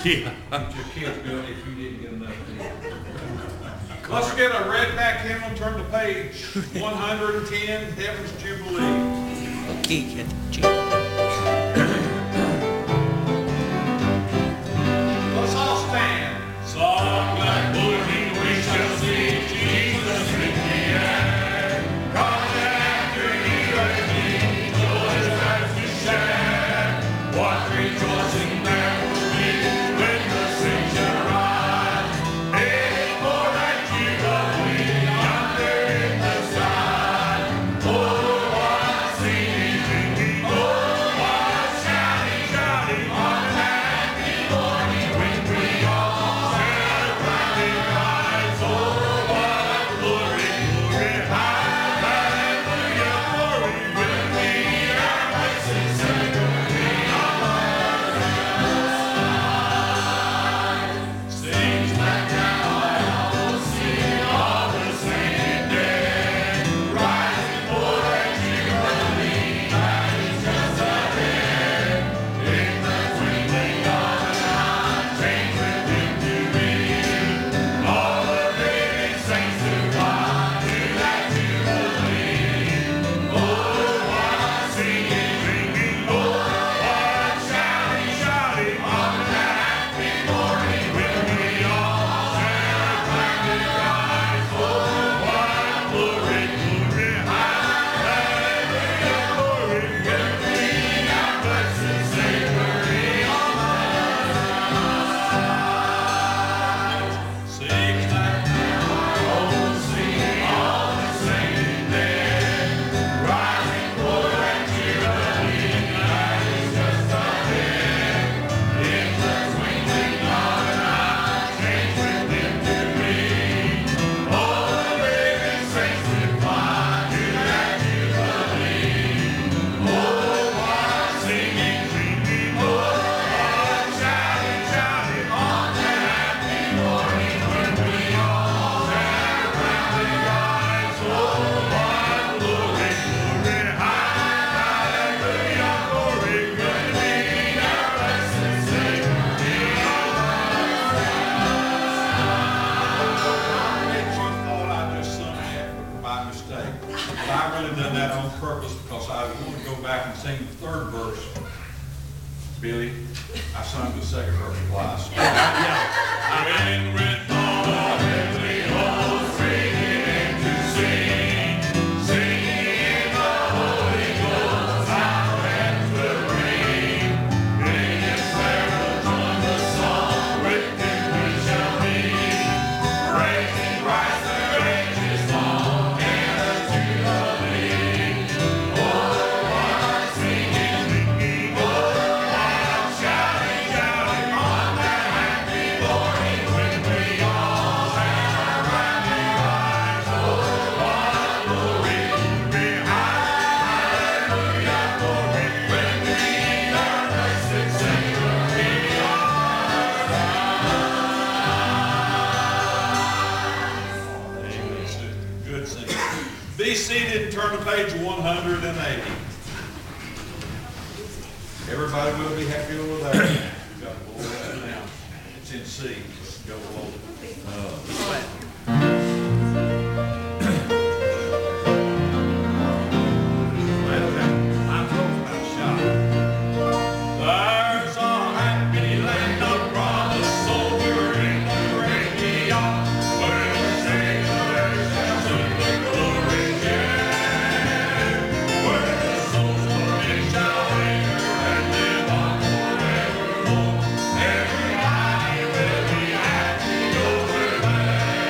Yeah. Get your kids built if you didn't get enough to. Let's get a redback hymn, turn to page 110, Heaven's Jubilee. Okay, get Let's all stand. Song like morning we shall see Jesus in the air. Come after he was me, joys as we share. What rejoicing there will be when the saints arise. Hey, for that jubilee yonder in the sky. Oh, what singing, singing, oh, what shouting, shouting on happy morning when we all share round the rise. Oh, what glory, glory, hallelujah, glory, when we our voices sing. Sings back now, all sing all the same day, rising for that jubilee that is just ahead. In the twinkling of an eye, change with him to be. All the living saints to fly to that jubilee. Oh, what singing, singing, oh, what shouting, shouting on that happy morning when we all share round the rise. Oh, what glory, glory, hallelujah, glory, when we our blessed Savior on sing that now, oh, sing all the same day, rising for that jubilee that is just ahead. In the twinkling of an eye, change with him to be. All the living saints to fly to that jubilee. Oh, what singing, singing, oh, what shouting, shouting on that happy morning when we all share round the rise. Oh, what glory, glory, hallelujah, glory, when we our blessed Savior I bet you thought I just sung that by mistake. But I really done that on purpose because I want to go back and sing the third verse. Billy, I sung the second verse twice. When with all heavenly hosts singing to sing, singing in the Holy Ghost, our hands will ring. In His prayer join the song, with Him we shall be, praising Christ the ages long and the jubilee. Oh, what singing, singing, oh, what shouting, shouting on that happy morning when we all share round the rise. Oh, what glory, glory, hallelujah, glory, when we our blessed Savior be on Amen. Good singing. Be seated and turn to page 180. Everybody will be happy over there. We've got to go over now. It's in C. Let's go over. Well, I'm talking about shot. There's a happy land of promise over in the great beyond, where the sailors shall sing the glory share, where the souls of men shall linger and live on forevermore. Everybody will be happy over there.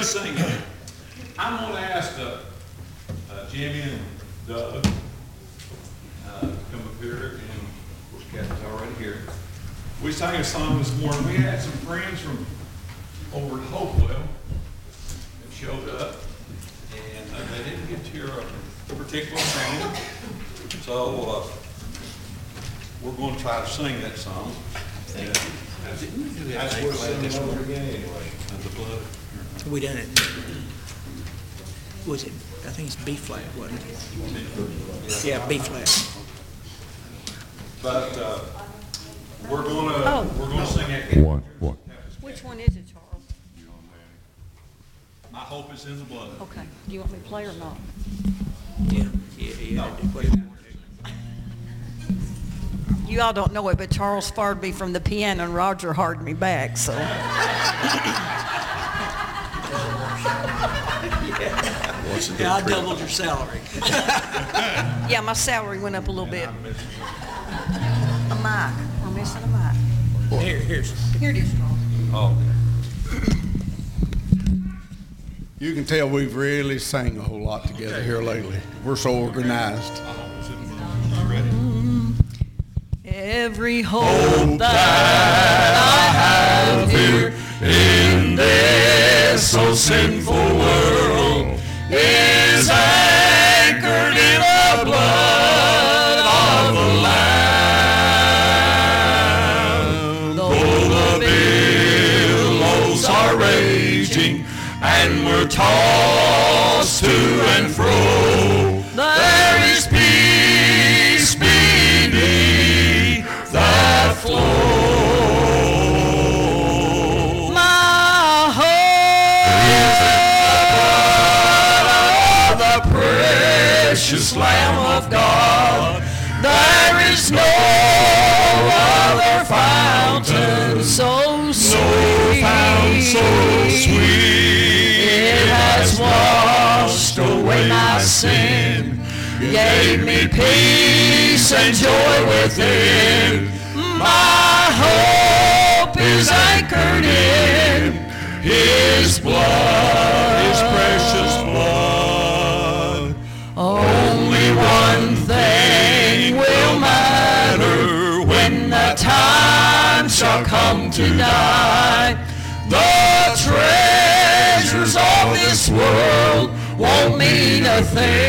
sing it. I'm going to ask Jimmy and Doug to come up here, and of course Kathy's already here. We sang a song this morning. We had some friends from over at Hopewell that showed up, and they didn't get to hear a particular song, so we're going to try to sing that song. That's what it's over again anyway. The blood. We done it. Was it? I think it's B flat, wasn't it? Yeah, B flat. But we're gonna sing that. One. Which one is it, Charles? My hope is in the blood. Okay. Do you want me to play or not? Yeah. Whatever you want to do. You all don't know it, but Charles fired me from the piano and Roger hired me back, so. Yeah, I doubled your salary. Yeah, my salary went up a little bit. A mic. We're missing a mic. Here's. Here it is, Charles. Oh. You can tell we've really sang a whole lot together here lately. We're so organized. Every hope that I have here In this so sinful world is anchored in the blood of the Lamb. Though the billows are raging and we're tossed to and fro, there is peace beneath that flow. my hope. The precious Lamb of God, there is no other fountain So so sweet. found so sweet. It has washed away my sin, gave me peace and joy within. My hope is anchored in His blood, His precious blood. Only one thing will matter when the time shall come to die. The treasures of this world won't mean a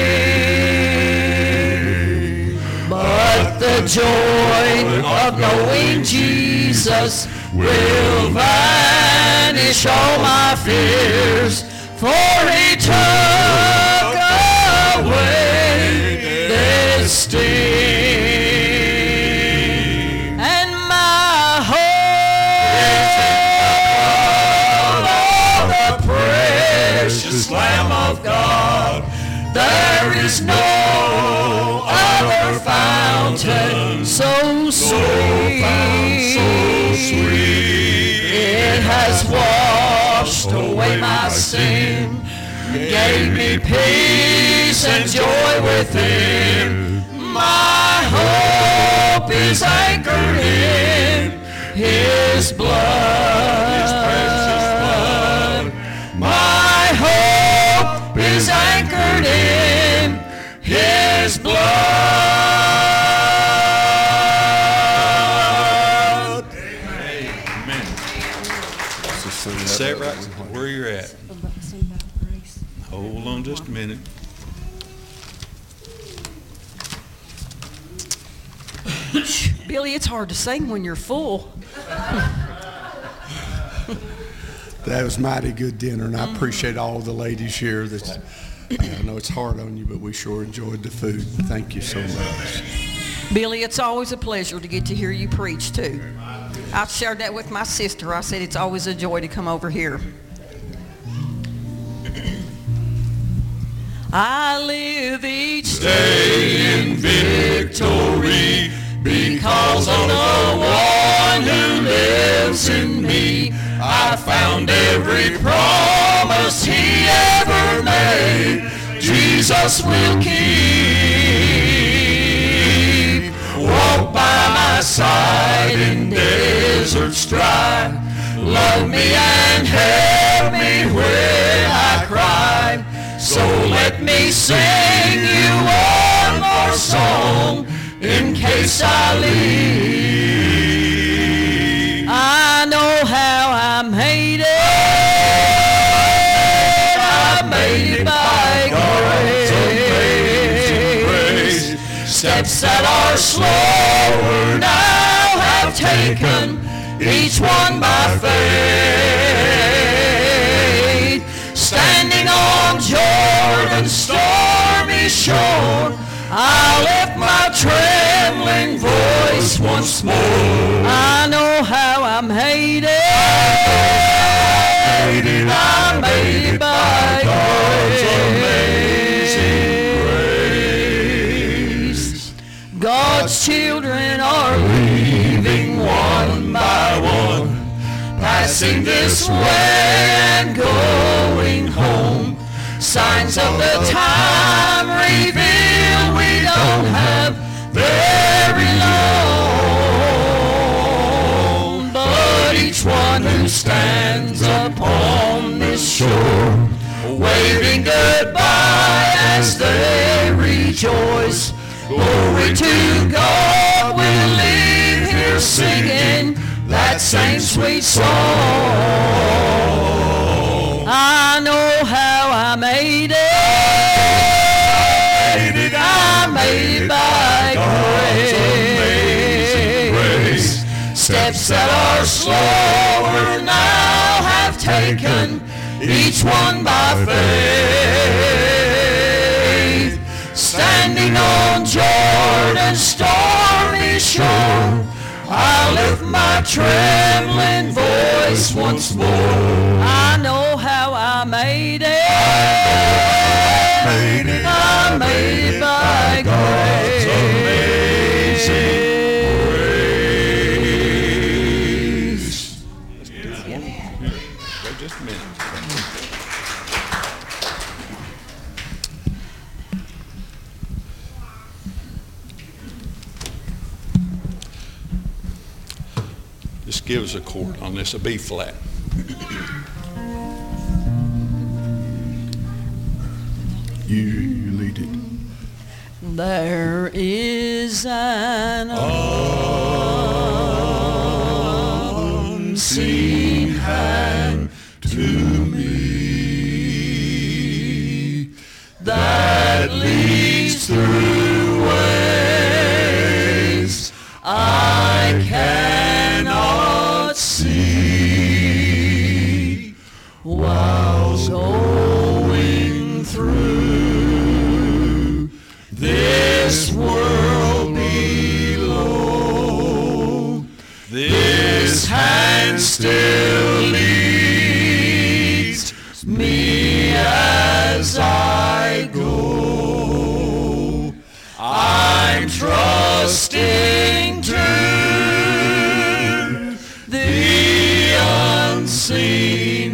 thing, but the joy of knowing Jesus will vanish all my fears, for He took away this sting. And my hope. The precious Lamb of God, there is no other fountain So sweet. so sweet. It has washed away my sin, gave me peace and joy within. My hope is anchored in His blood, His precious blood. My hope is anchored in His blood. Amen. Say it right where you're at. Hold on just a minute. Billy, it's hard to sing when you're full. That was mighty good dinner, and I appreciate all the ladies here. I know it's hard on you, but we sure enjoyed the food. Thank you so much. Billy, it's always a pleasure to get to hear you preach, too. I shared that with my sister. I said it's always a joy to come over here. I live each Day in victory because of the one who lives in me. I found every promise He ever made, Jesus will keep. Walk by my side in deserts dry, love me and help me when Let me sing you one more song in case I leave. I know how I made it. I made it by grace. Steps that are slower now have taken, each one by faith. Standing on Jordan's stormy shore, I lift my trembling voice once more. I know how I made it. I made it by grace. God's children are leaving one by one, passing this way and going home. Signs of the time reveal we don't have very long. But each one who stands upon this shore, waving goodbye as they rejoice, glory to God, we'll leave here singing that same sweet song. I know how I made it. I made it by grace. Steps that are slower now have taken, each one by faith. Standing on Jordan's stormy shore, I lift my trembling voice once more. I know how I made it. I made it by grace. Just a minute. Just give us a chord on this, a B flat. You lead it. There is an unseen hand to me that leads through ways I cannot see, while going through this world below. This hand still leads me as I go. I'm trusting to the unseen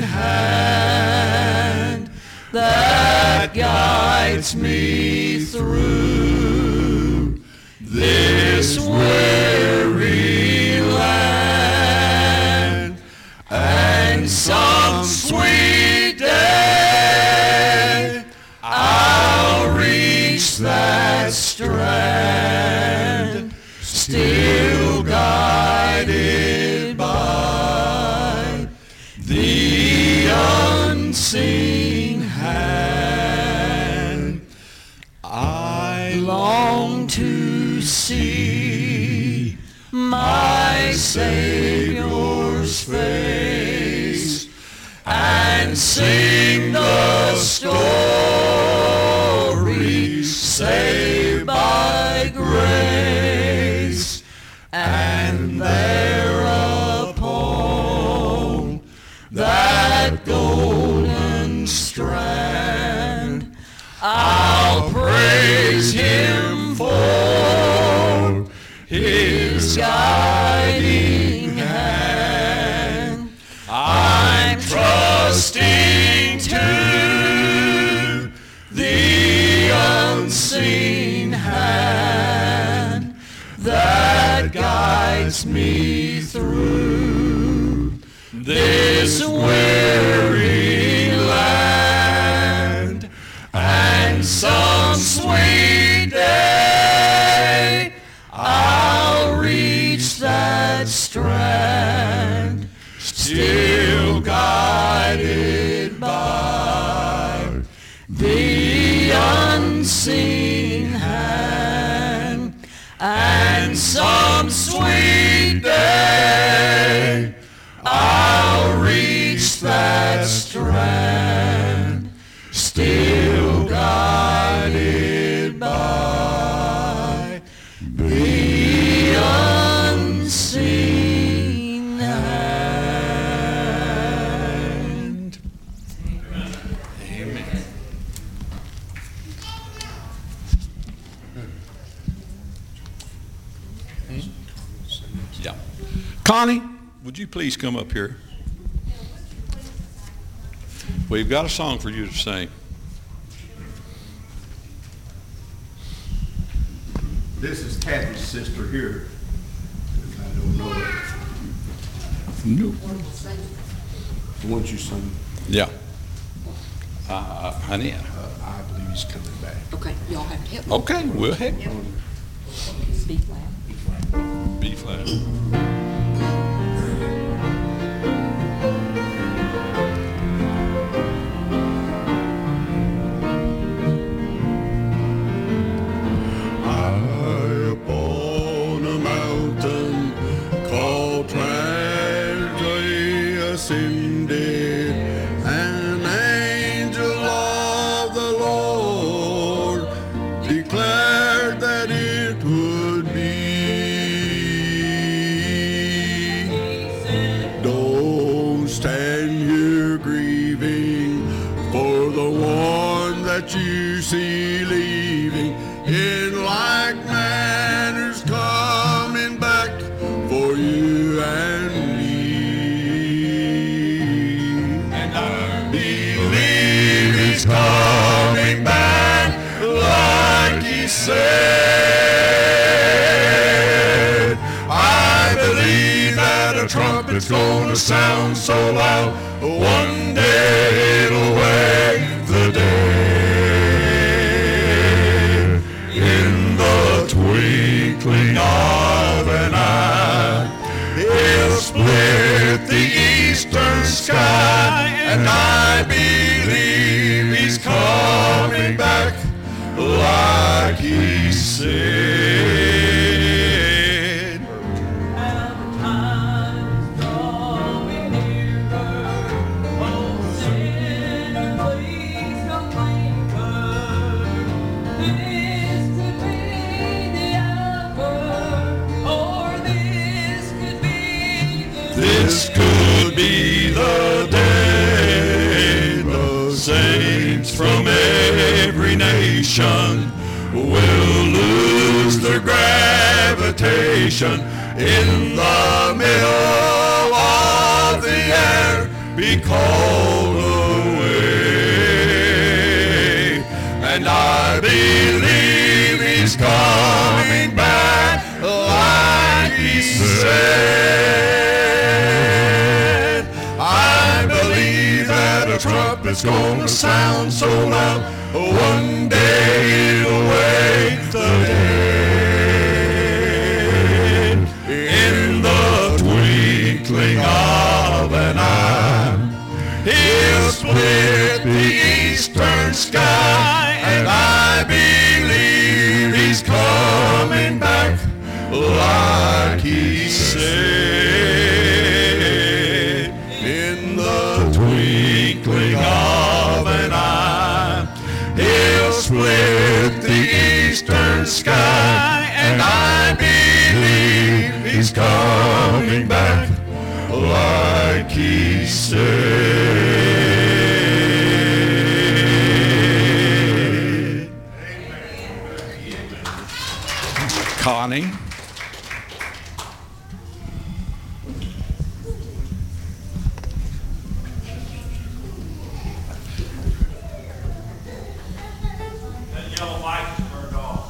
hand that guides me through this weary land. And some sweet day I'll reach that strand, still guided by the unseen hand. I long to see my Savior's face and sing the story, saved by grace. And thereupon that golden strand, I'll praise Him for His guiding hand. I'm trusting to the unseen hand that guides me through this weary land. And strand, still guided by the unseen hand, and some sweet day I'll reach that strand, still guided by the unseen hand. Amen. Yeah. Connie, would you please come up here? We've got a song for you to sing. This is Kathy's sister here. I don't know it. No. The one you sung. Yeah. Honey. I believe he's coming back. Okay, y'all have to help me. Okay, we'll help you. B flat. B flat. High upon a mountain called Tragedy ascended, an angel of the Lord declared that it would be. Don't stand here grieving for the one that you see leaving. In like manner's coming back for you and me. And I believe he's coming back like he said. I believe that a trumpet's gonna sound so loud, one day it'll wake the dead. In the twinkling of an eye, he'll split the eastern sky, and I believe he's coming back like he said. This could be the day the saints from every nation will lose their gravitation in the middle of the air, be called away. And I believe he's coming back like he said. I believe that a trumpet's gonna sound so loud, one day it'll wake the dead. In the twinkling of an eye, he'll split the eastern sky, and I believe he's coming back like he said. In the twinkling of an eye, he'll split the eastern sky, and I believe he's coming back like he said. Connie. That yellow light is turned off.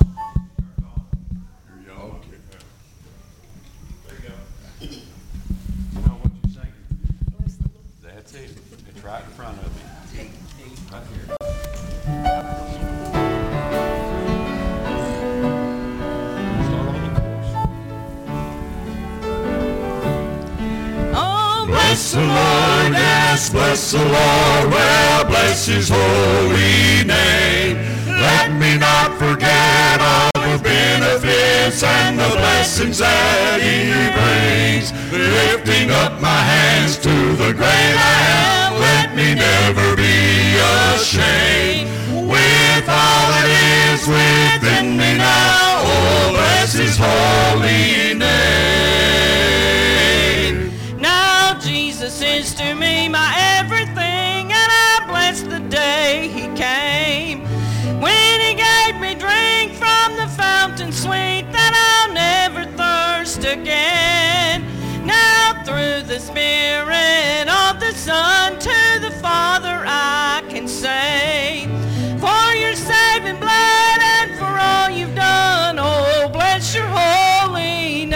There you go. You know what you're saying? That's it. It's right in front of you. Right here. Start on the chorus. bless the Lord, yes, bless the Lord, well, bless his holy name. Let me not forget all the benefits and the blessings that he brings. Lifting up my hands to the great I am, let me never be ashamed. With all that is within me now, oh, bless his holy name. Now Jesus is to me my everything, and I bless the day he came, when he gave me drink from the fountain sweet, that I'll never thirst again. Now through the Spirit of the Son to the Father I can say, for your saving blood and for all you've done, oh, bless your holy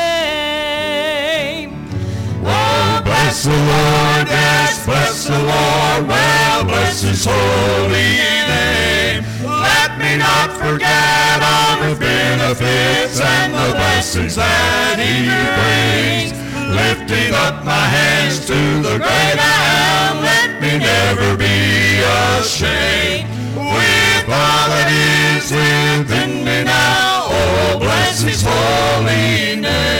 name. Oh, bless the Lord, yes, bless the Lord, well, bless his holy name. Let me not forget all the benefits and the blessings that he brings. Lifting up my hands to the great I am, let me never be ashamed. With all that is within me now, oh, bless his holy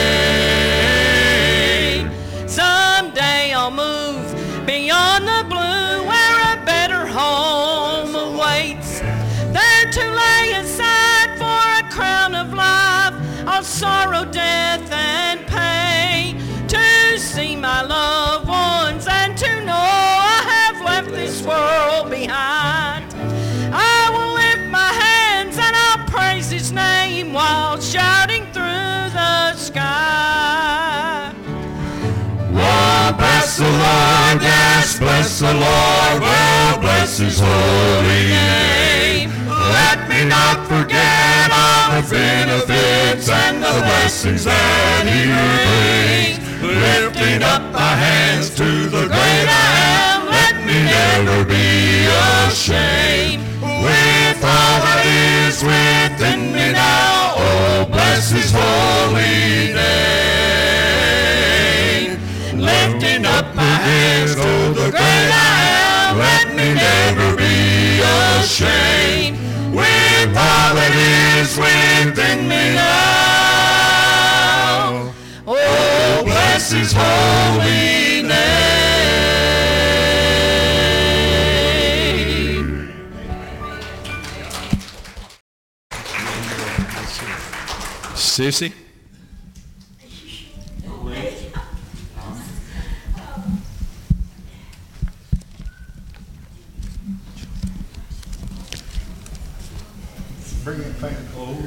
name. Someday I'll move beyond the blue, where a better home awaits, there to lay aside for a crown of life all sorrow, death, and pain, to see my loved ones and to know I have left this world behind. I will lift my hands and I'll praise his name while shouting through the sky. Oh, bless the Lord, yes, bless the Lord, well, bless his holy name. Let me not forget all the benefits and the blessings that he brings. Lifting up my hands to the great I am, let me never be ashamed. With all that is within me now, oh, bless his holy name. Lifting up my hands to the great I am, let me never be ashamed. With all that is within me now, oh, bless his holy name. Sissy? Bring it back close.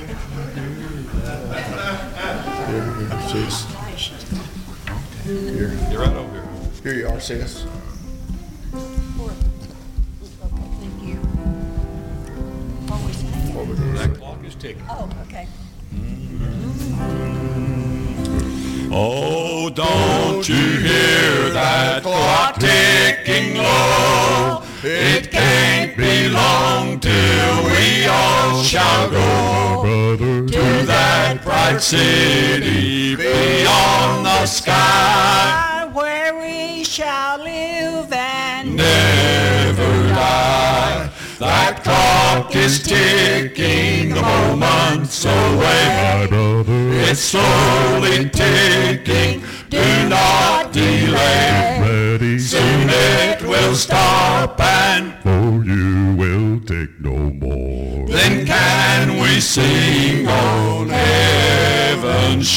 You're right over here. Here you are, sis. Thank you. What was that? That clock is ticking. Oh, okay. Oh, don't you hear that clock ticking low? It can't be long till we all shall go to that bright city beyond the sky, Where we shall live and never die. That clock is ticking the moments away, my brother. It's slowly ticking, do not delay. Ready, soon it will stop and for you will take no more. Then can we sing on heaven's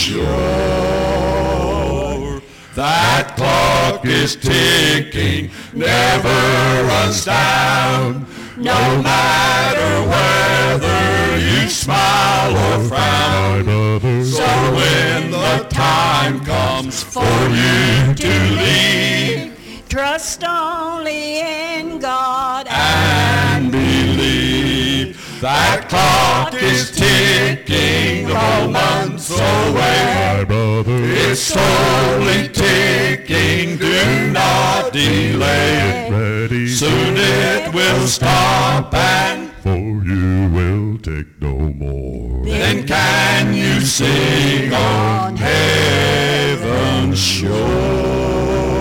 shore? That clock is ticking, never runs down. No matter whether you smile or frown. So when the time comes for you to leave, trust only in God and believe. That clock is ticking the moments away. It's slowly ticking, do not delay. Soon it will stop and for you will take no more. Then can you sing on heaven's shore?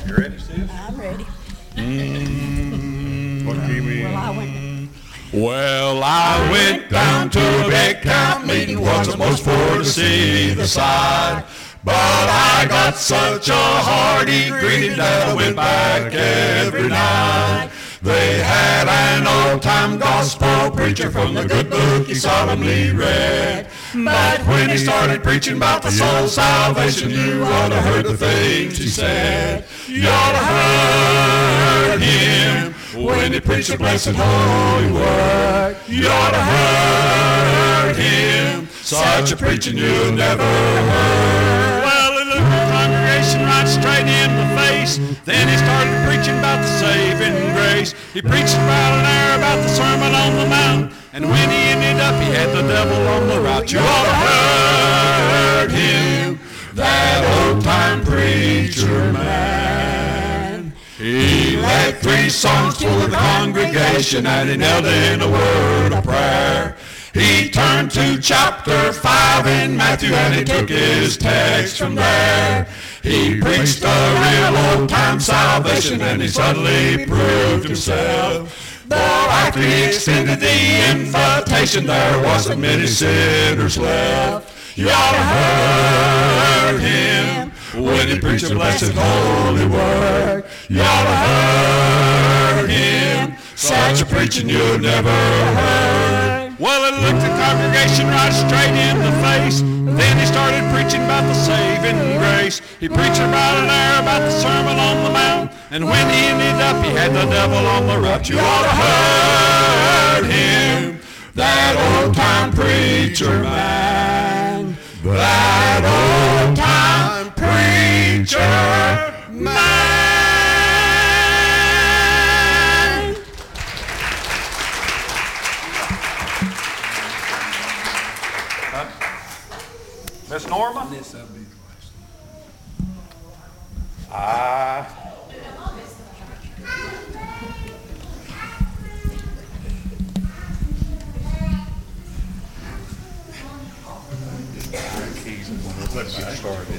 You ready, sis? I'm ready. What give me? Well, I went. Well, I went down to a big camp meeting, wasn't much for to see the sight. But I got such a hearty greeting that I went back every night. They had an old-time gospel preacher from the good book he solemnly read. But when he started preaching about the soul salvation, you ought to heard the things he said. You ought to heard him when he preached the blessed holy word. You ought to heard him, such a preaching you never heard. Well, he looked the congregation right straight in the face. Then he started preaching about the saving grace. He preached about an hour about the Sermon on the Mount. And when he ended up, he had the devil on the route. You ought to heard him, that old-time preacher man. He led 3 songs for the congregation, and he knelt in a word of prayer. He turned to chapter 5 in Matthew, and he took his text from there. He preached a real old-time salvation, and he suddenly proved himself. Though after he extended the invitation, there wasn't many sinners left. You ought to heard him when he preached the blessed holy word. You ought to heard him, such a preaching you never heard. Well, it looked the congregation right straight in the face. Then he started preaching about the saving grace. He preached about an hour about the Sermon on the Mount. And when he ended up, he had the devil on the route. You ought to heard him, that old-time preacher man. That old-time preacher man. Miss Norma? Let's get started.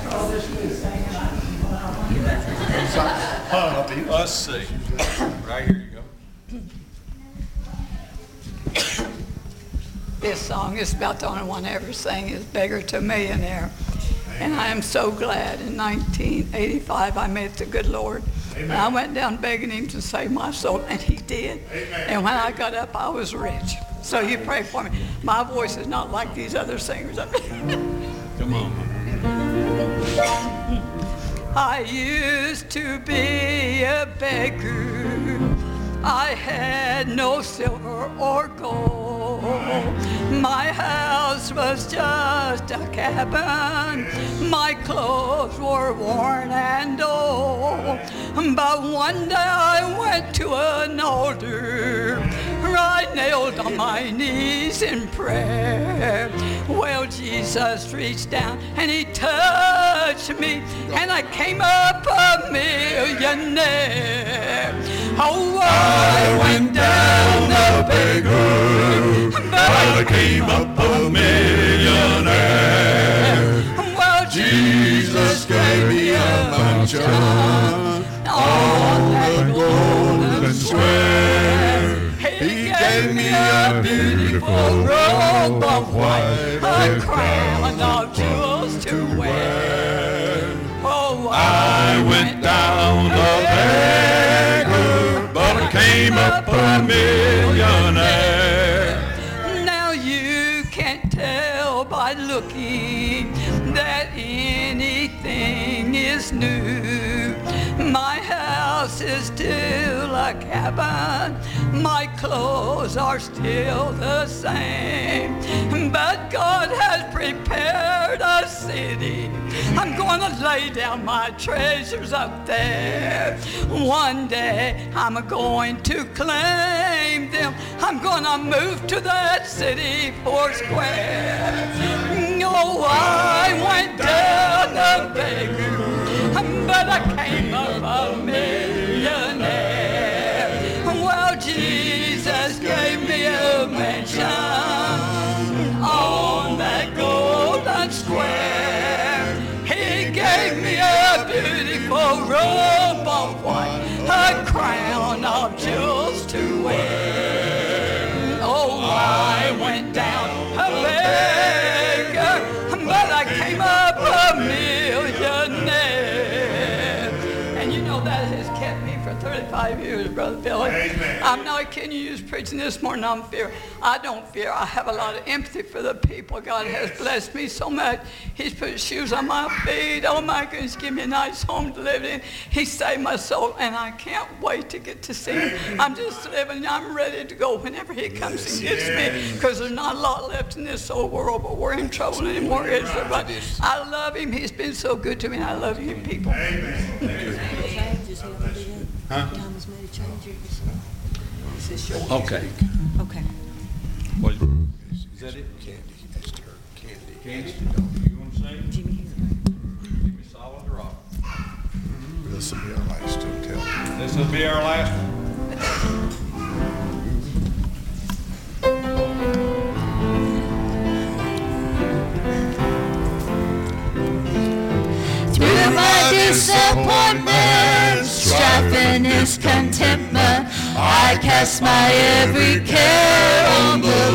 Let's see. Right here you go. This song is about the only one I ever sang, is Beggar to Millionaire. And I am so glad in 1985 I met the good Lord. And I went down begging him to save my soul, and he did. And when I got up, I was rich. So you pray for me. My voice is not like these other singers. Come on. I used to be a beggar. I had no silver or gold. My house was just a cabin. My clothes were worn and old. But one day I went to an altar. I knelt on my knees in prayer. Well, Jesus reached down and he touched me, and I came up a millionaire. Oh, I went down a beggar, but I came up a millionaire. Well, Jesus gave me a mansion on that golden square. He gave me a beautiful robe of white, a crown of jewels to wear. Oh, I went down a beggar, but I came up a millionaire. Now you can't tell by looking that anything is new. My house is still a cabin. My clothes are still the same. But God has prepared a city. I'm going to lay down my treasures up there. One day I'm going to claim them. I'm going to move to that city Foursquare. Oh, I went down a beggar, but I came up a millionaire. Well, Jesus gave me a mansion on that golden square. He gave me a beautiful robe of white, a crown of jewels to wear. Oh, I went down a beggar, but I came up a millionaire. And you know that has kept me for 35 years, Brother Billy. Amen. I'm not kidding you, just preaching this morning. I don't fear. I have a lot of empathy for the people. God has blessed me so much. He's put shoes on my feet. Oh my goodness, give me a nice home to live in. He saved my soul, and I can't wait to get to see him. I'm just living. I'm ready to go whenever he comes and gets me, because there's not a lot left in this old world, but we're in trouble anymore, is there? But I love him. He's been so good to me, and I love you people. Okay. Okay. What, is that it? Candy, that's her. Candy. Candy? You want to sing? Jimmy here. Give me solid rock. This will be our last hotel. This will be our last one. Through my disappointment, strife and discontentment, I cast my every care on the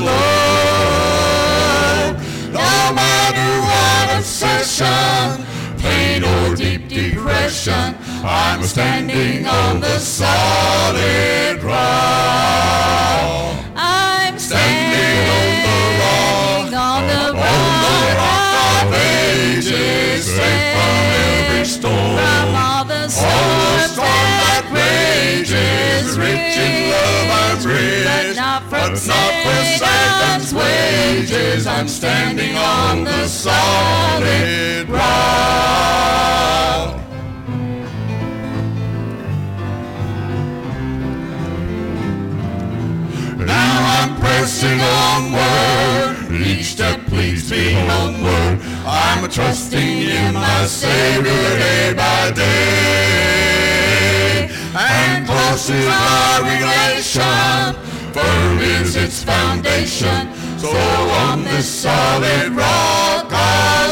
Lord. No matter what obsession, pain or deep depression, I'm standing on the solid rock. I'm standing on the rock of ages, safe from every storm. From all the storms that rages, rich in love I'm rich, but not for Satan's wages. I'm standing on the solid rock. Now I'm pressing onward, each step leads me homeward. I'm trusting in my Savior day by day. And close is our relation, firm is its foundation. So on this solid rock I'll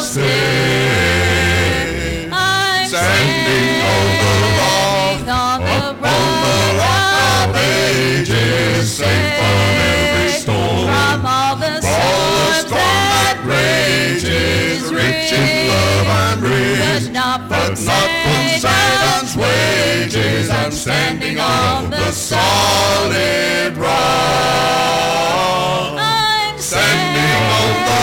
stay. I'm standing on the rock, upon the rock of ages, safe from every storm. From all the storms that rages, rich in love I'm rich, but not from Satan's wages. I'm standing on the solid rock. I'm standing on the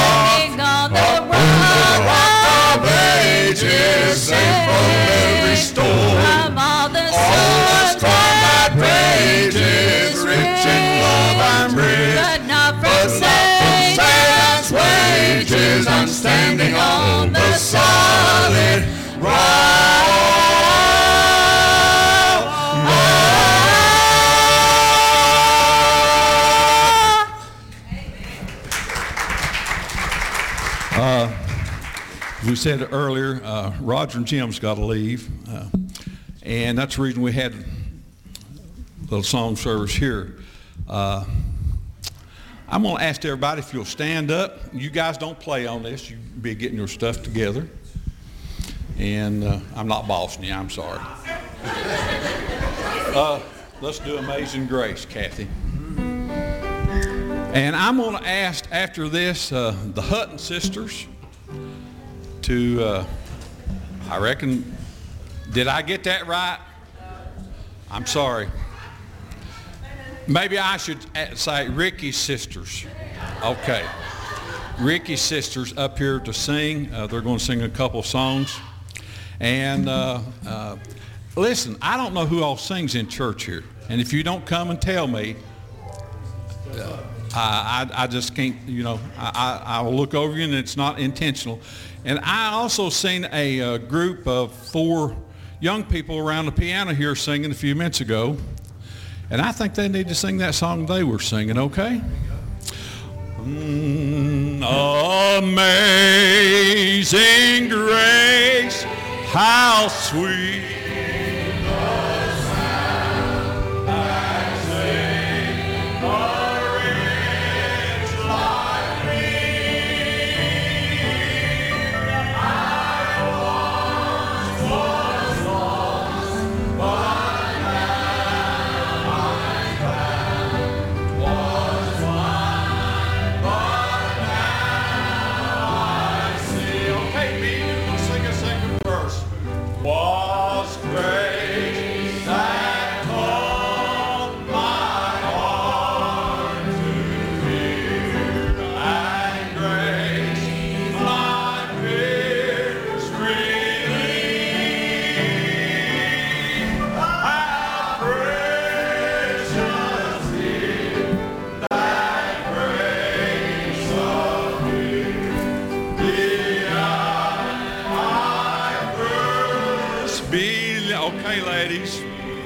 rock of ages, safe from every storm. From all the storms that rages, rich in love I'm rich, but not from Satan's wages. I'm standing on the solid rock. We said earlier, Roger and Jim's got to leave, and that's the reason we had a little song service here. I'm going to ask everybody if you'll stand up. You guys don't play on this. You be getting your stuff together. And I'm not bossing you. I'm sorry. Let's do Amazing Grace, Kathy. And I'm going to ask after this the Hutton sisters to, I reckon, did I get that right? I'm sorry. Maybe I should say Ricky's sisters. Okay. Ricky's sisters up here to sing. They're going to sing a couple songs. And listen, I don't know who all sings in church here. And if you don't come and tell me, I just can't, you know, I will look over you and it's not intentional. And I also seen a group of 4 young people around the piano here singing a few minutes ago. And I think they need to sing that song they were singing, okay? Amazing grace, how sweet the sound that saved a wretch like me. I once was lost, Okay, ladies.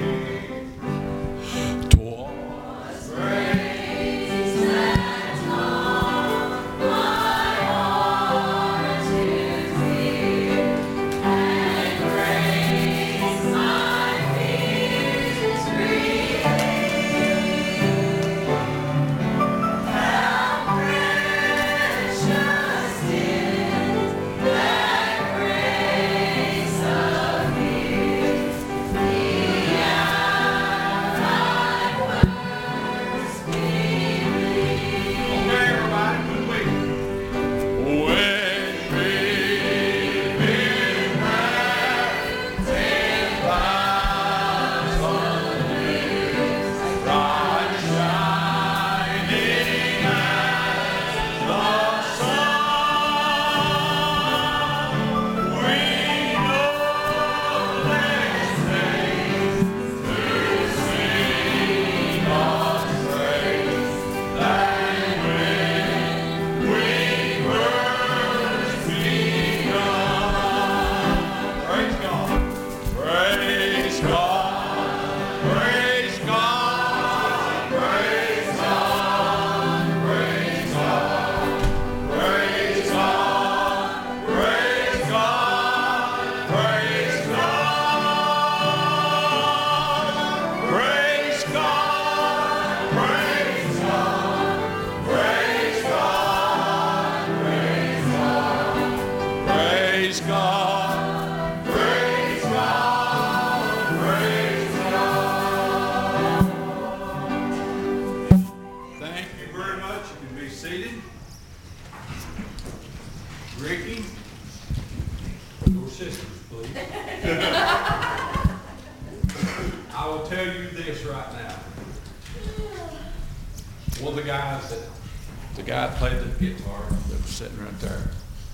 The guy that played the guitar that was sitting right there,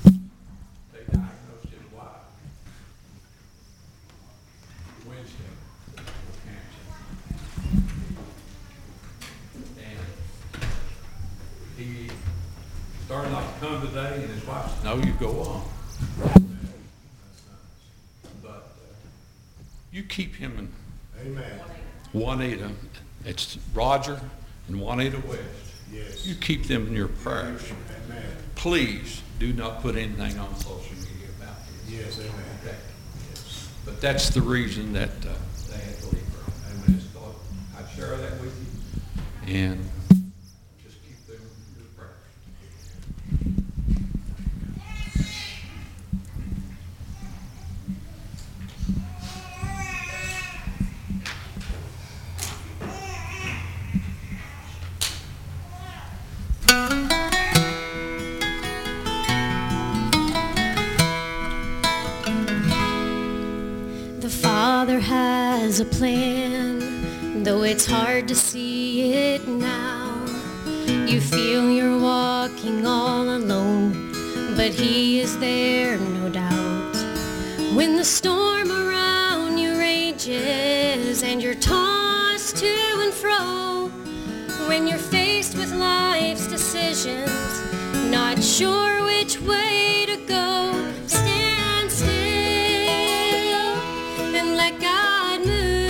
they diagnosed his wife Wednesday with cancer. And he started like to come today, and his wife said, "No, you go on." But you keep him in. Amen. Juanita, it's Roger and Juanita West. Yes. You keep them in your prayers. Amen. Please do not put anything on social media about this. Yes, amen. Okay. Yes. But that's the reason that they had to leave her. I just thought I'd share that with you and just keep them in your prayers. The Father has a plan, though it's hard to see it now. You feel you're walking all alone, but He is there, no doubt. When the storm around you rages and you're tossed to and fro, when you're faced with life's decisions, not sure which way to go, stand still and let God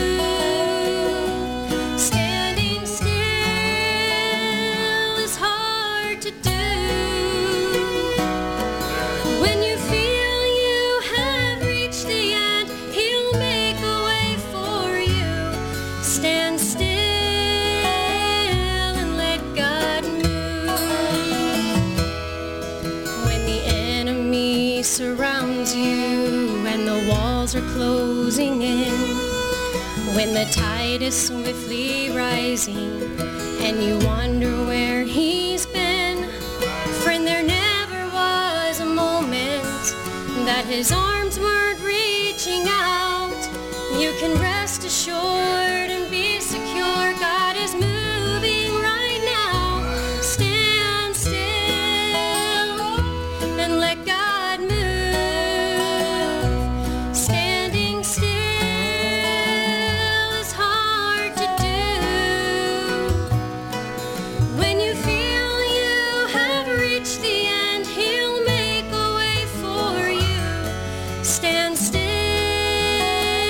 move. Standing still is hard to do. When you feel you have reached the end, He'll make a way for you. Stand still and let God move. When the enemy surrounds you and the walls are closing in, when the tide is swiftly rising and you wonder where He's been, friend, there never was a moment that His arms weren't reaching out. You can rest assured and be secure, God is moving right now. Stand still and let God move. Standing still is hard to do. When you feel you have reached the end, He'll make a way for you. Stand still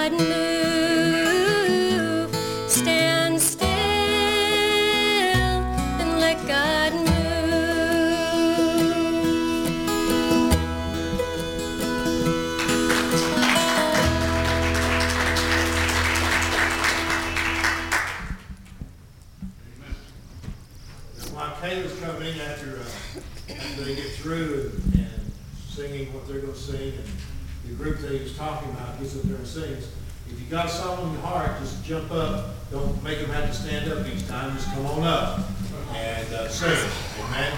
God move. Stand still and let God move. While Kayla's coming in after they get through and singing what they're going to sing, and the group that he was talking about gets up there and sings, if you got a song in your heart, just jump up. Don't make them have to stand up each time. Just come on up and sing. Amen.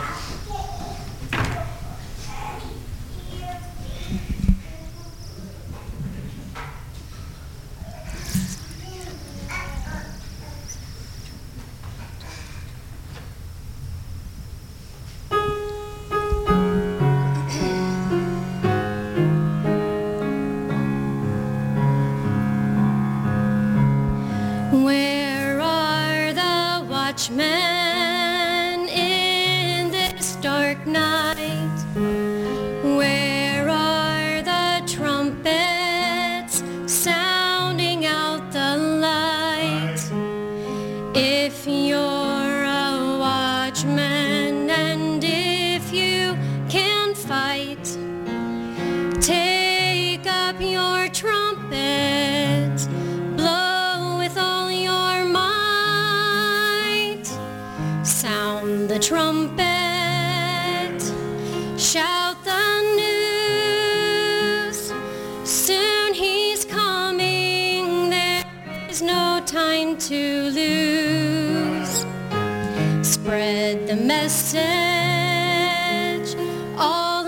Where are the watchmen in this dark night? Where are the trumpets sounding out the light? If you're a watchman and if you can fight, take up your trumpet, blow with all your might. Sound the trumpet, shout the news. Soon he's coming, there is no time to lose. Spread the message all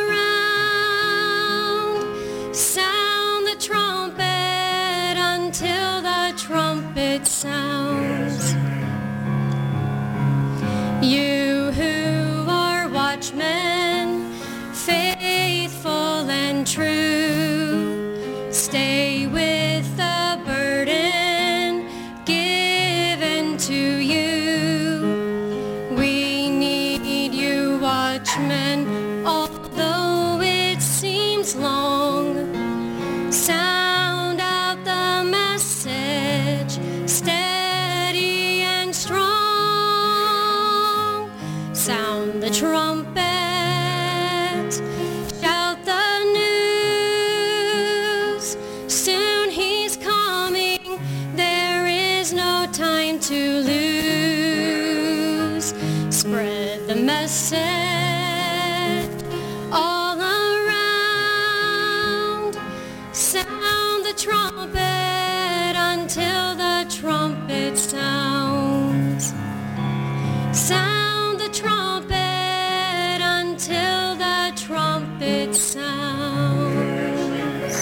around. Sound the trumpet until the trumpet sounds. You who are watchmen, faithful and true, stay with the burden given to you. We need you, watchmen, although it seems long. Sound out the message, steady and strong. Sound the trumpet, shout the news. Soon he's coming, there is no time to lose. Spread the message all around. Sound the trumpet until the trumpet sounds. Sound the trumpet until the trumpet sounds.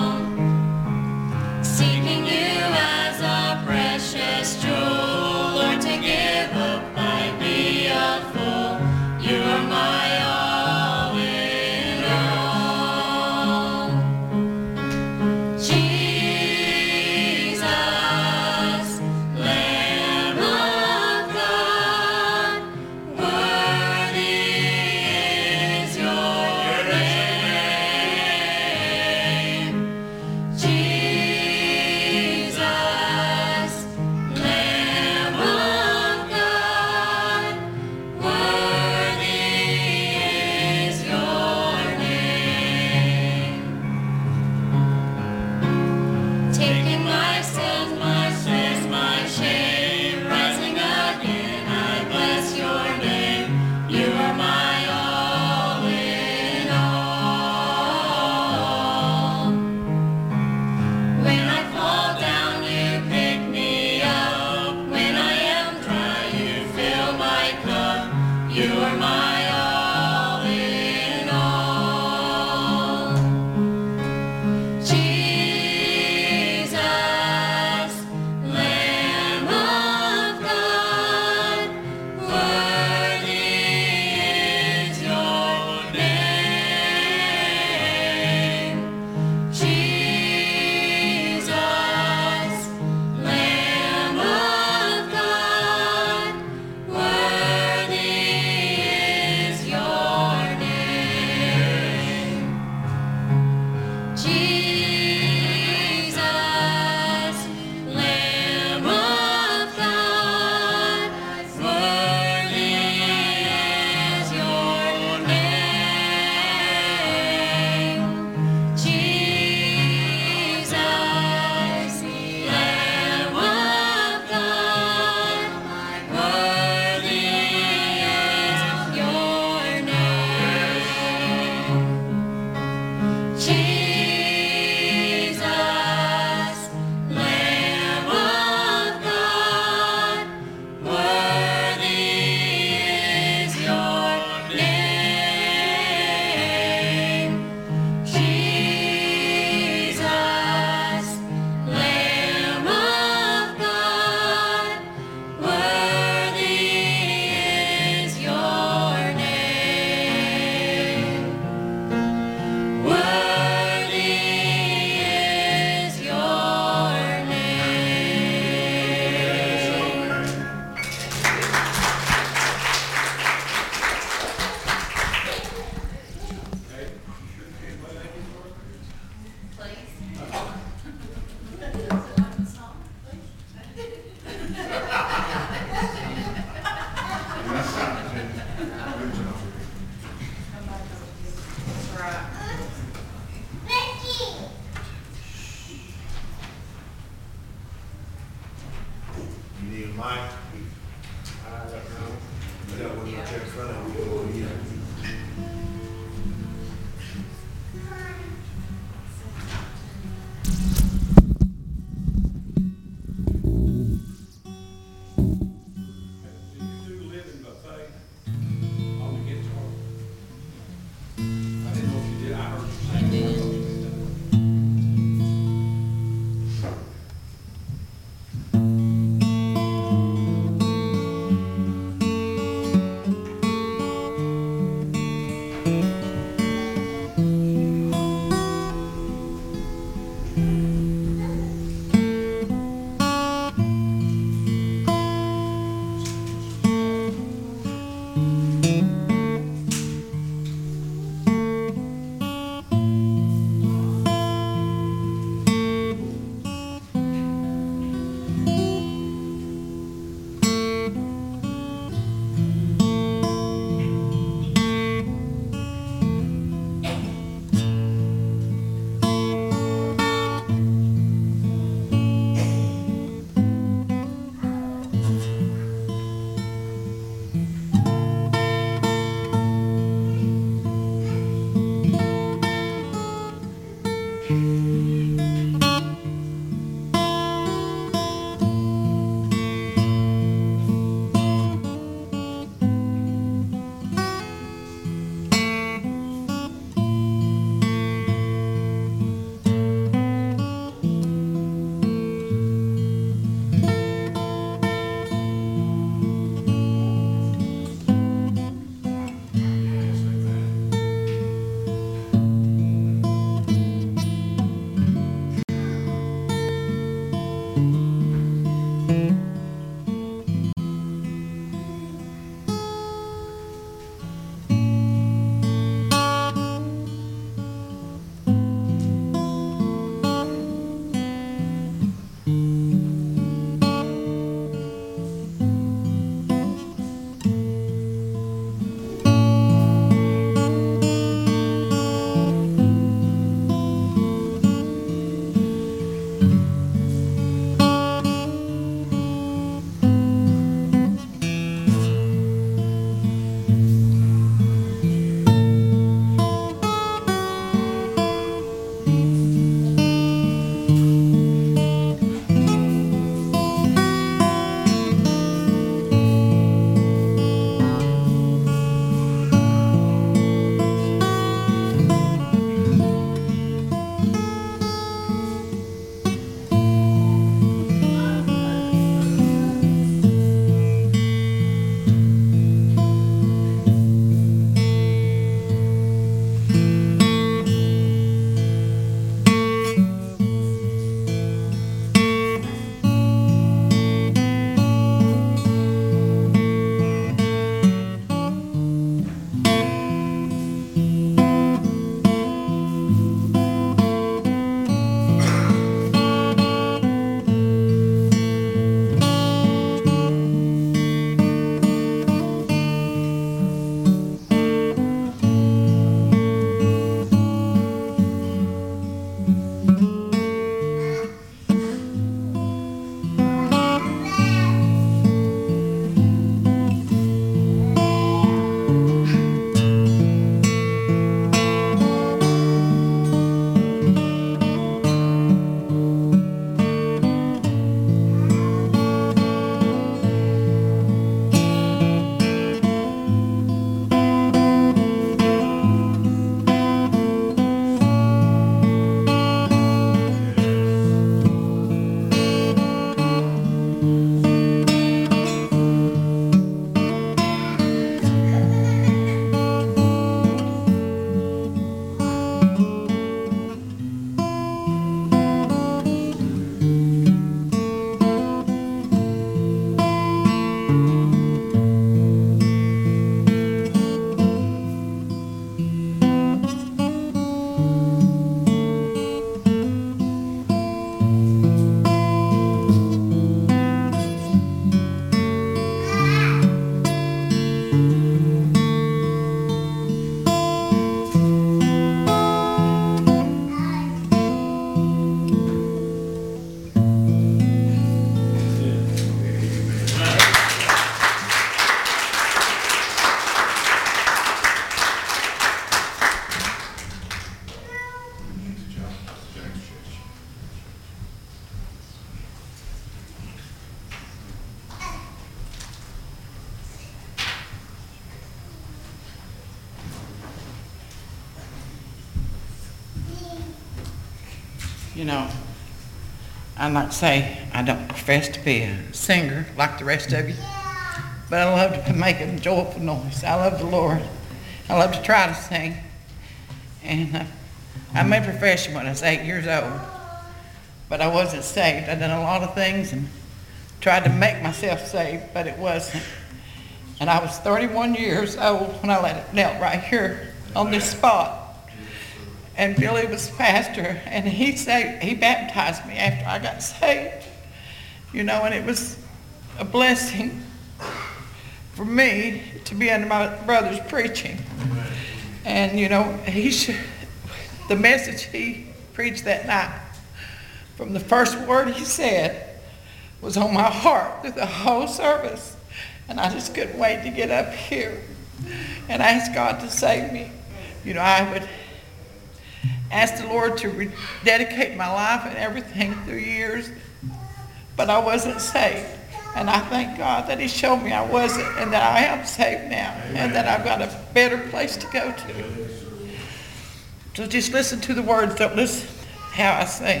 You know, I'd like to say I don't profess to be a singer like the rest of you, but I love to make a joyful noise. I love the Lord. I love to try to sing. And I made a profession when I was 8 years old, but I wasn't saved. I'd done a lot of things and tried to make myself saved, but it wasn't. And I was 31 years old when I knelt right here on this spot. And Billy was pastor, and he baptized me after I got saved. You know, and it was a blessing for me to be under my brother's preaching. And, you know, the message he preached that night, from the first word he said, was on my heart through the whole service. And I just couldn't wait to get up here and ask God to save me. You know, I would ask the Lord to rededicate my life and everything through years, but I wasn't saved. And I thank God that he showed me I wasn't, and that I am saved now, and that I've got a better place to go to. So just listen to the words, don't listen how I sing.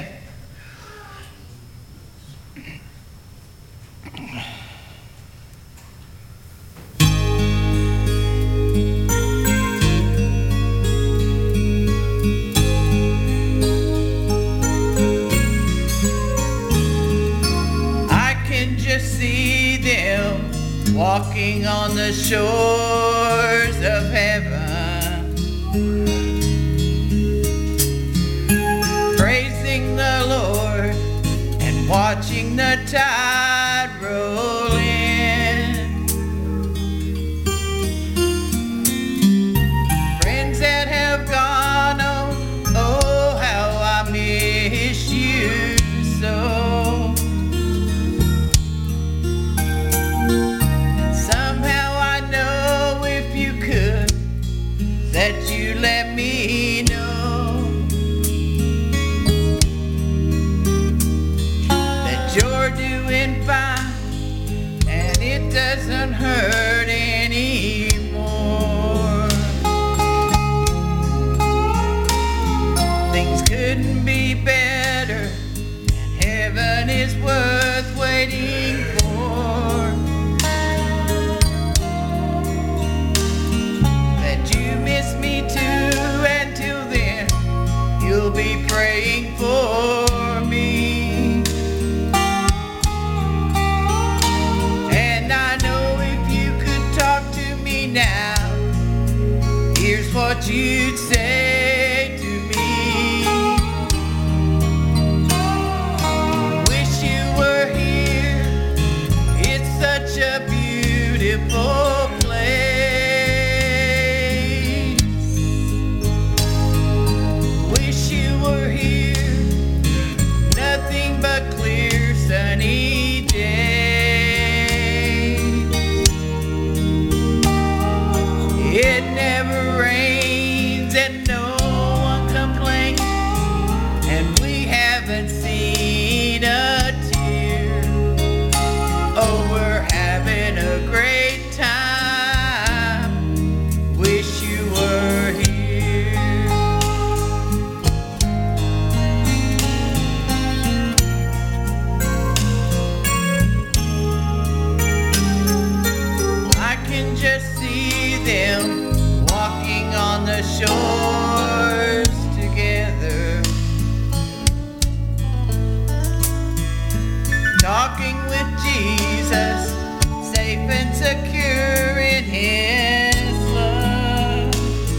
See them walking on the shores of heaven, praising the Lord and watching the tide roll in. Friends that have gone, oh how I miss you so. That you let me know that you're doing fine and it doesn't hurt anymore. Things couldn't be better and heaven is worth waiting for. Miss me too, and till then you'll be praying for me. And I know if you could talk to me now, here's what you'd say to me. Wish you were here, it's such a beautiful place. But clear sunny days. It never rains and no one complains, and we haven't seen a tear. Oh, we're having a great time. Wish you were here. Just see them walking on the shores together, talking with Jesus, safe and secure in his love.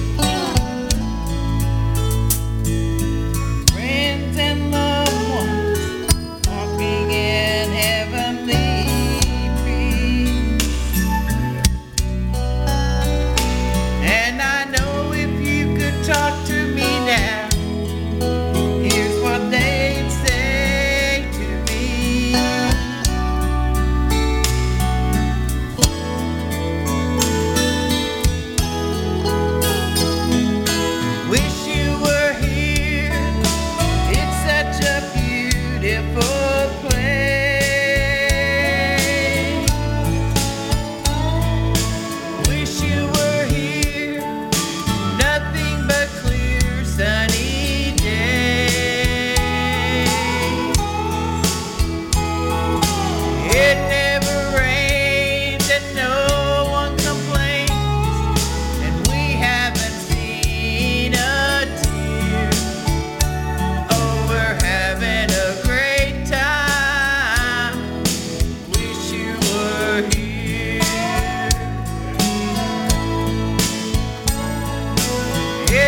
Friends and loved ones walking in heavenly. Talk to me now, here's what they'd say to me.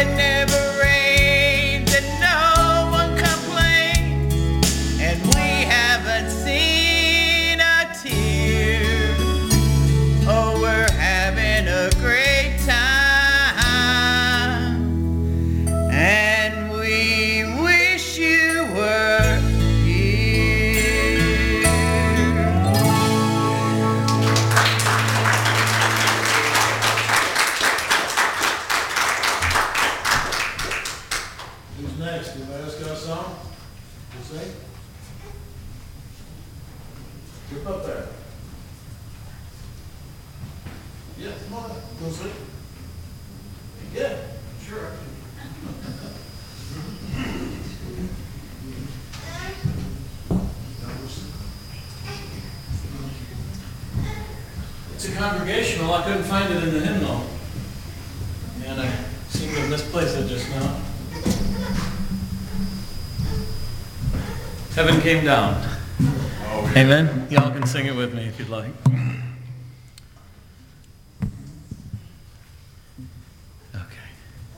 It never rains and no one complains, and we haven't seen a tear. Oh, we're having a great time, and we wish you were here. Who's next? Anybody else got a song? You sing? Jump up there. Yeah, come on. Go sing. Yeah, sure. It's a congregational. I couldn't find it in the hymnal. And I seem to have misplaced it just now. Heaven Came Down. Amen. Y'all can sing it with me if you'd like. Okay.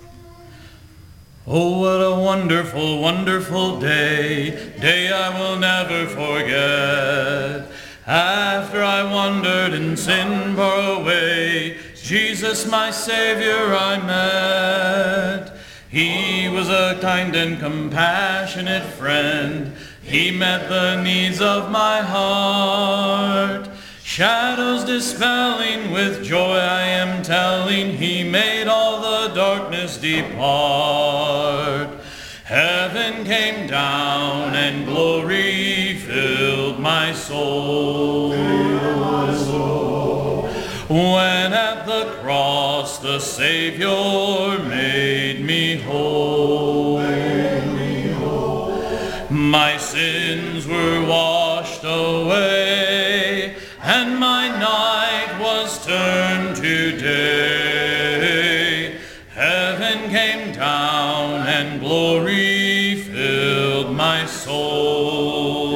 Oh, what a wonderful, wonderful day I will never forget. After I wandered in sin far away, Jesus my Savior I met. He was a kind and compassionate friend. He met the needs of my heart. Shadows dispelling, with joy I am telling, He made all the darkness depart. Heaven came down and glory filled my soul. When at the cross the Savior made me whole. My sins were washed away, and my night was turned to day. Heaven came down and glory filled my soul.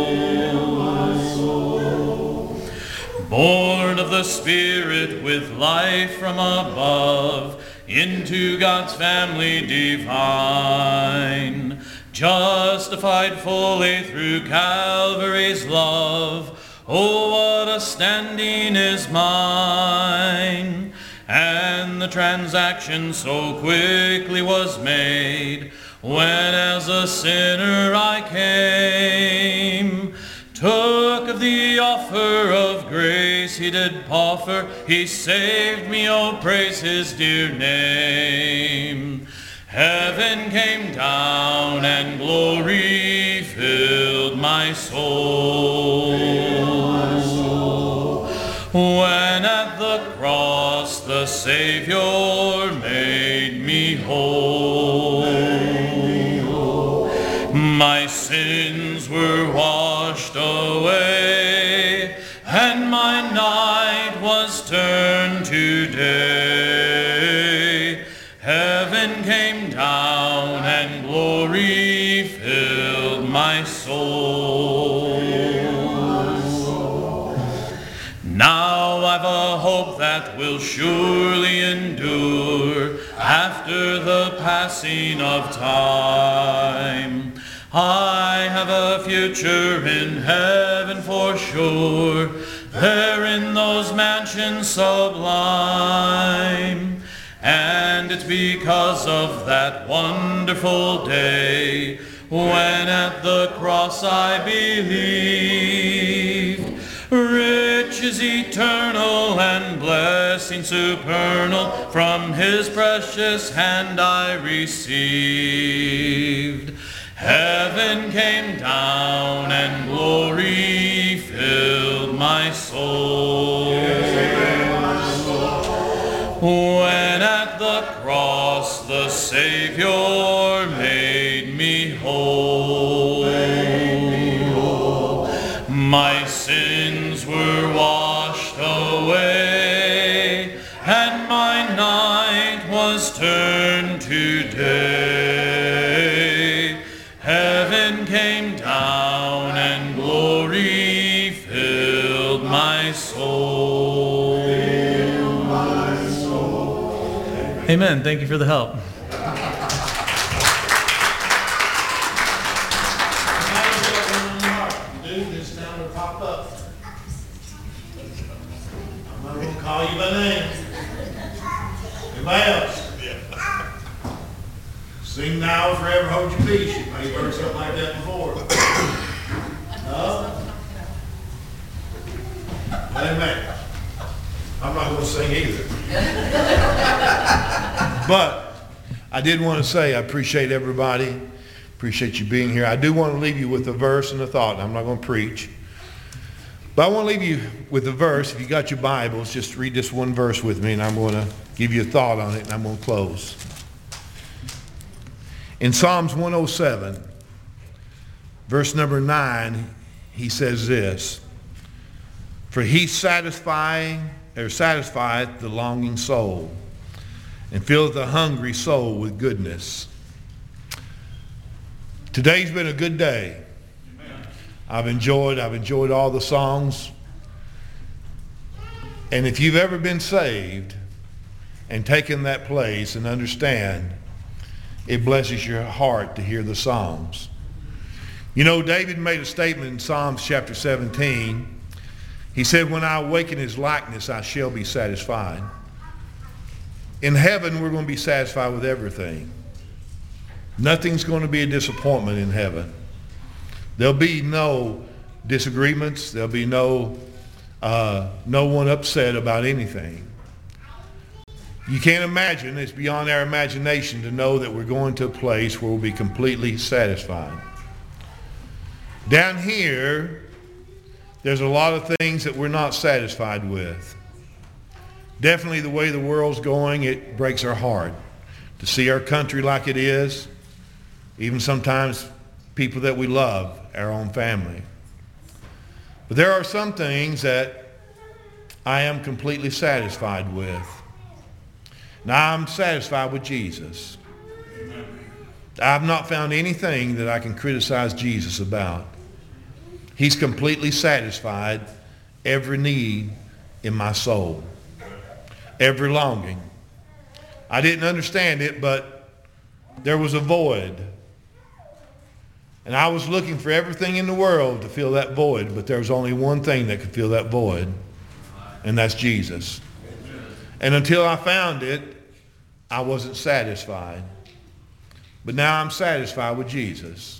Born of the Spirit with life from above, into God's family divine, justified fully through Calvary's love. Oh, what a standing is mine! And the transaction so quickly was made, when as a sinner I came. Took of the offer of grace He did offer, He saved me, oh praise His dear name. Heaven came down and glory filled my soul. When at the cross the Savior made me whole. My sins were washed away, and my night was turned to day. Heaven came down and glory filled my soul. Now I've a hope that will surely endure after the passing of time. I have a future in heaven for sure, there in those mansions sublime. And it's because of that wonderful day, when at the cross I believed. Riches eternal and blessing supernal from His precious hand I received. Heaven came down and glory filled my soul. When at the cross the Savior made me whole. My sins were washed away, and my night was turned to day. Heaven came down and glory filled my soul. Amen. Thank you for the help. call you by name. Anybody else? Sing now, forever hold your peace. You may have heard something like that before. No? Amen. I'm not going to sing either. But I did want to say I appreciate everybody. Appreciate you being here. I do want to leave you with a verse and a thought. I'm not going to preach. But I want to leave you with a verse. If you got your Bibles, just read this one verse with me, and I'm going to give you a thought on it, and I'm going to close. In Psalms 107, verse number 9, he says this, "For he satisfieth the longing soul, and filleth the hungry soul with goodness." Today's been a good day. I've enjoyed all the songs. And if you've ever been saved and taken that place and understand, it blesses your heart to hear the Psalms. You know, David made a statement in Psalms chapter 17. He said, "When I awaken his likeness, I shall be satisfied." In heaven, we're going to be satisfied with everything. Nothing's going to be a disappointment in heaven. There'll be no disagreements. There'll be no one upset about anything. You can't imagine, it's beyond our imagination to know that we're going to a place where we'll be completely satisfied. Down here, there's a lot of things that we're not satisfied with. Definitely the way the world's going, it breaks our heart to see our country like it is, even sometimes people that we love, our own family. But there are some things that I am completely satisfied with. Now, I'm satisfied with Jesus. I've not found anything that I can criticize Jesus about. He's completely satisfied every need in my soul, every longing. I didn't understand it, but there was a void. And I was looking for everything in the world to fill that void, but there was only one thing that could fill that void, and that's Jesus. And until I found it, I wasn't satisfied. But now I'm satisfied with Jesus.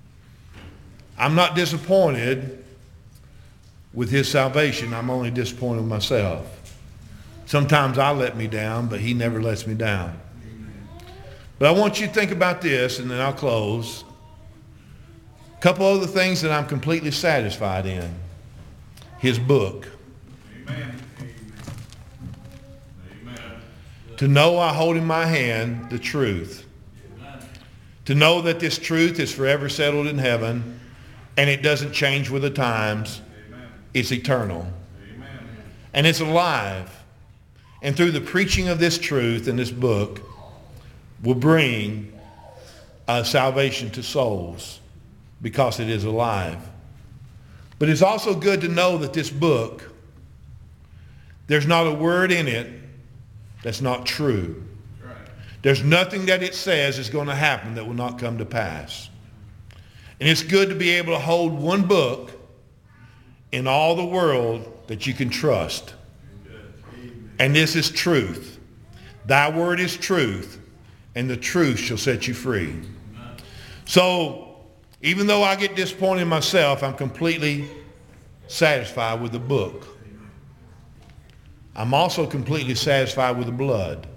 I'm not disappointed with his salvation. I'm only disappointed with myself. Sometimes I let me down, but he never lets me down. But I want you to think about this, and then I'll close. A couple other things that I'm completely satisfied in. His book. Amen. Amen. To know I hold in my hand the truth. Amen. To know that this truth is forever settled in heaven, and it doesn't change with the times. Amen. It's eternal. Amen. And it's alive. And through the preaching of this truth in this book will bring salvation to souls, because it is alive. But it's also good to know that this book, there's not a word in it that's not true. Right. There's nothing that it says is going to happen that will not come to pass. And it's good to be able to hold one book in all the world that you can trust. And this is truth. Thy word is truth, and the truth shall set you free. So, even though I get disappointed in myself, I'm completely satisfied with the book. I'm also completely satisfied with the blood.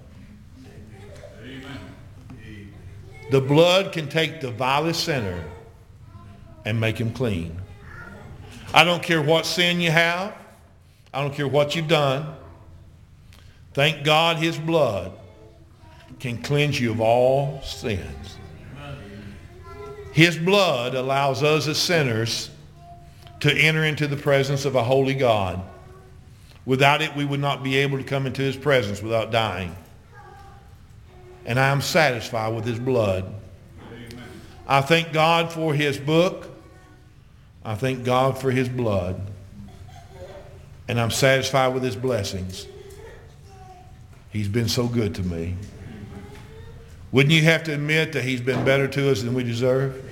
The blood can take the vilest sinner and make him clean. I don't care what sin you have. I don't care what you've done. Thank God his blood can cleanse you of all sins. His blood allows us as sinners to enter into the presence of a holy God. Without it, we would not be able to come into his presence without dying. And I am satisfied with his blood. Amen. I thank God for his book. I thank God for his blood. And I'm satisfied with his blessings. He's been so good to me. Wouldn't you have to admit that he's been better to us than we deserve?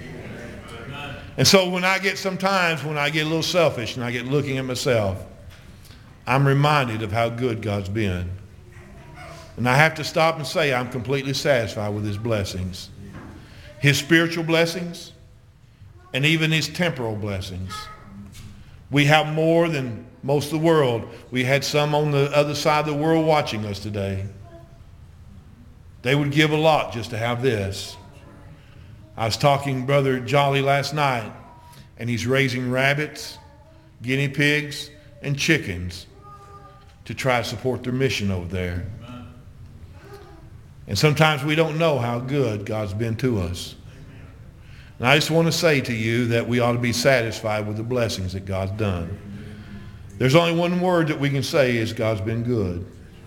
And so when I get a little selfish and I get looking at myself, I'm reminded of how good God's been. And I have to stop and say I'm completely satisfied with his blessings. His spiritual blessings and even his temporal blessings. We have more than most of the world. We had some on the other side of the world watching us today. They would give a lot just to have this. I was talking to Brother Jolly last night, and he's raising rabbits, guinea pigs, and chickens to try to support their mission over there. And sometimes we don't know how good God's been to us. And I just want to say to you that we ought to be satisfied with the blessings that God's done. There's only one word that we can say is God's been good.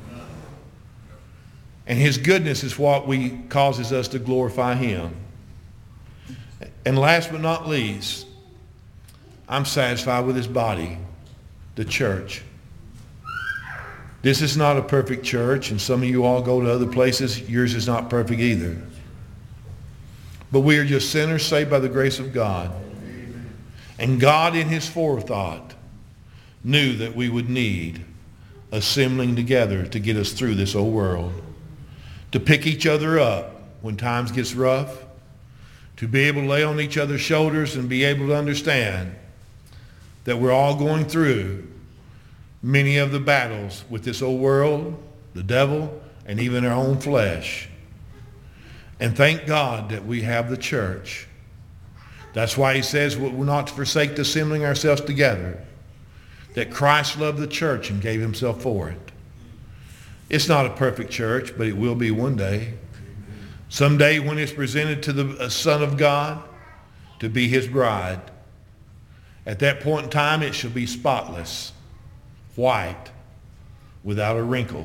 And his goodness is what causes us to glorify him. And last but not least, I'm satisfied with his body, the church. This is not a perfect church, and some of you all go to other places. Yours is not perfect either. But we are just sinners saved by the grace of God. And God in his forethought knew that we would need assembling together to get us through this old world. To pick each other up when times gets rough. To be able to lay on each other's shoulders and be able to understand that we're all going through many of the battles with this old world, the devil, and even our own flesh. And thank God that we have the church. That's why he says we're not to forsake the assembling ourselves together. That Christ loved the church and gave himself for it. It's not a perfect church, but it will be one day. Someday when it's presented to the Son of God to be his bride. At that point in time, it shall be spotless, white, without a wrinkle.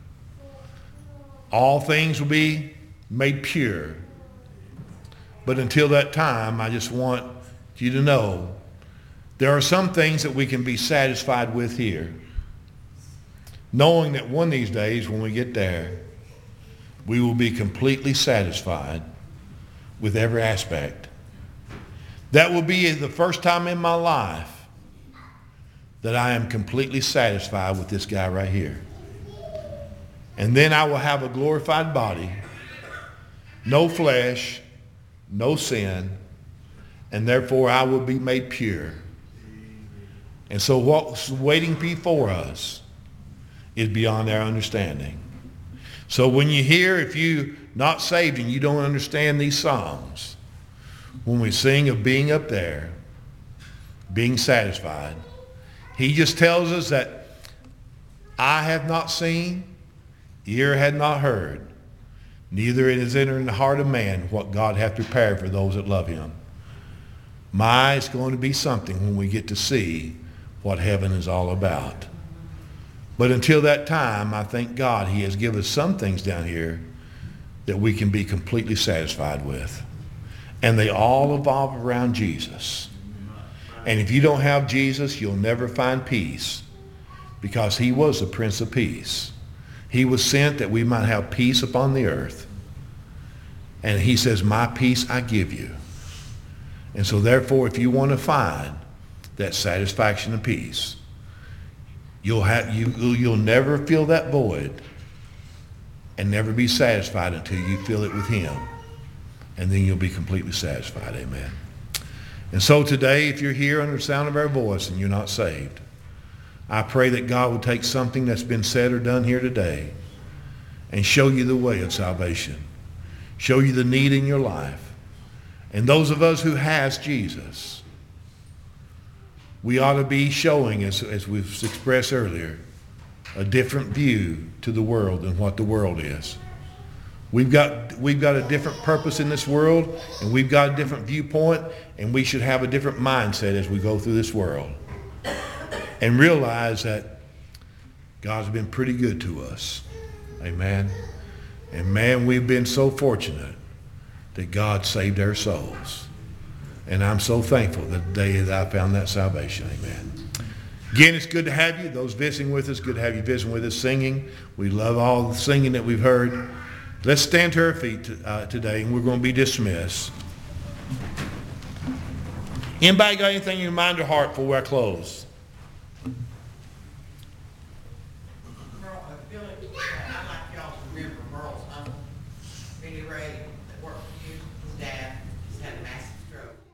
All things will be made pure. But until that time, I just want you to know there are some things that we can be satisfied with here. Knowing that one of these days when we get there, we will be completely satisfied with every aspect. That will be the first time in my life that I am completely satisfied with this guy right here. And then I will have a glorified body, no flesh, no sin, and therefore I will be made pure. And so what's waiting before us is beyond our understanding. So when you hear, if you're not saved and you don't understand these songs, when we sing of being up there, being satisfied, he just tells us that eye have not seen, ear had not heard, neither it has entered in the heart of man what God hath prepared for those that love him. It's going to be something when we get to see what heaven is all about. But until that time, I thank God he has given us some things down here that we can be completely satisfied with. And they all evolve around Jesus. And if you don't have Jesus, you'll never find peace, because he was the Prince of Peace. He was sent that we might have peace upon the earth. And he says, my peace I give you. And so therefore, if you want to find that satisfaction and peace, you'll never feel that void and never be satisfied until you fill it with him. And then you'll be completely satisfied. Amen. And so today, if you're here under the sound of our voice and you're not saved, I pray that God will take something that's been said or done here today and show you the way of salvation. Show you the need in your life. And those of us who has Jesus, we ought to be showing, as we've expressed earlier, a different view to the world than what the world is. We've got a different purpose in this world, and we've got a different viewpoint, and we should have a different mindset as we go through this world. And realize that God's been pretty good to us. Amen. And man, we've been so fortunate that God saved our souls. And I'm so thankful the day that I found that salvation. Amen. Again, it's good to have you. Those visiting with us, good to have you visiting with us, singing. We love all the singing that we've heard. Let's stand to our feet today, and we're going to be dismissed. Anybody got anything in your mind or heart before I close? that worked for years. His dad just had a massive stroke.